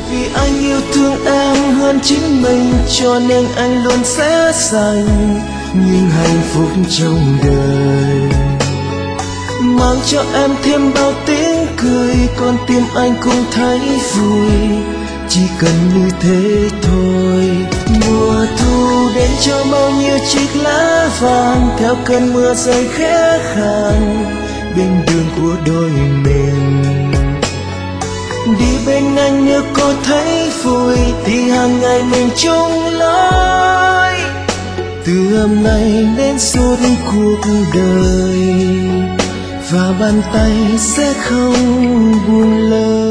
Vì anh yêu thương em hơn chính mình, cho nên anh luôn sẽ dành những hạnh phúc trong đời, mang cho em thêm bao tiếng cười, con tim anh cũng thấy vui, chỉ cần như thế thôi. Mùa thu đến cho bao nhiêu chiếc lá vàng, theo cơn mưa rơi khẽ khàng bên đường của đôi mình. Đi bên anh nếu cô thấy vui, thì hàng ngày mình chung lối, từ hôm nay đến suốt cuộc đời, và bàn tay sẽ không buông lơi.